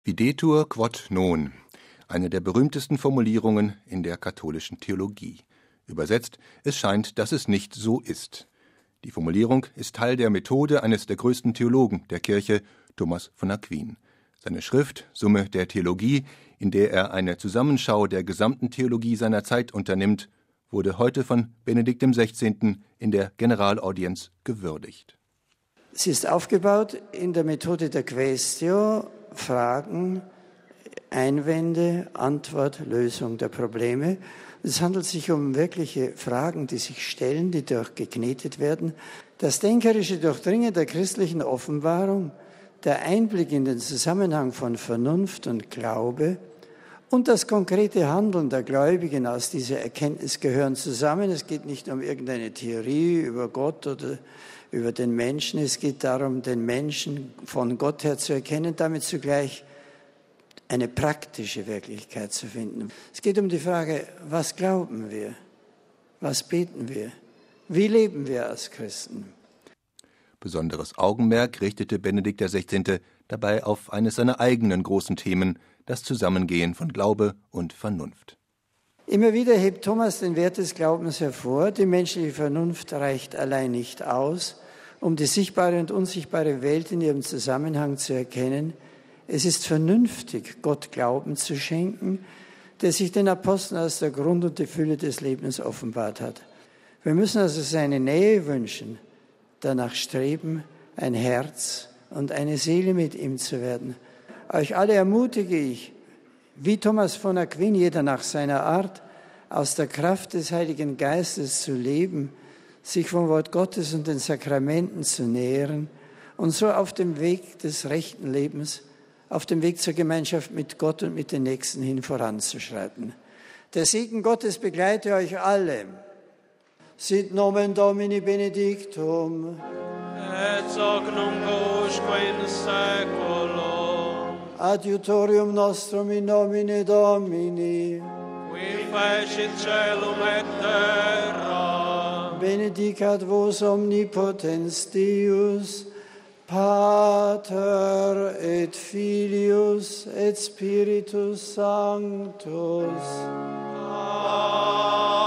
Videtur quod non, eine der berühmtesten Formulierungen in der katholischen Theologie. Übersetzt, es scheint, dass es nicht so ist. Die Formulierung ist Teil der Methode eines der größten Theologen der Kirche, Thomas von Aquin. Seine Schrift Summe der Theologie, in der er eine Zusammenschau der gesamten Theologie seiner Zeit unternimmt, wurde heute von Benedikt XVI. In der Generalaudienz gewürdigt. Sie ist aufgebaut in der Methode der Quaestio, Fragen, Einwände, Antwort, Lösung der Probleme. Es handelt sich um wirkliche Fragen, die sich stellen, die durchgeknetet werden. Das denkerische Durchdringen der christlichen Offenbarung, der Einblick in den Zusammenhang von Vernunft und Glaube und das konkrete Handeln der Gläubigen aus dieser Erkenntnis gehören zusammen. Es geht nicht um irgendeine Theorie über Gott oder über den Menschen. Es geht darum, den Menschen von Gott her zu erkennen, damit zugleich eine praktische Wirklichkeit zu finden. Es geht um die Frage, was glauben wir? Was beten wir? Wie leben wir als Christen? Besonderes Augenmerk richtete Benedikt XVI. Dabei auf eines seiner eigenen großen Themen, das Zusammengehen von Glaube und Vernunft. Immer wieder hebt Thomas den Wert des Glaubens hervor. Die menschliche Vernunft reicht allein nicht aus, um die sichtbare und unsichtbare Welt in ihrem Zusammenhang zu erkennen. Es ist vernünftig, Gott Glauben zu schenken, der sich den Aposteln als der Grund und die Fülle des Lebens offenbart hat. Wir müssen also seine Nähe wünschen, danach streben, ein Herz und eine Seele mit ihm zu werden. Euch alle ermutige ich, wie Thomas von Aquin, jeder nach seiner Art, aus der Kraft des Heiligen Geistes zu leben, sich vom Wort Gottes und den Sakramenten zu nähren und so auf dem Weg des rechten Lebens, auf dem Weg zur Gemeinschaft mit Gott und mit den Nächsten hin voranzuschreiten. Der Segen Gottes begleite euch alle. Sit nomen Domini benedictum. Et hoc nunc usque in saeculo. Adiutorium nostrum in nomine Domini. Qui fecit caelum et terra. Benedicat vos omnipotens Deus, Pater et Filius et Spiritus Sanctus. Amen.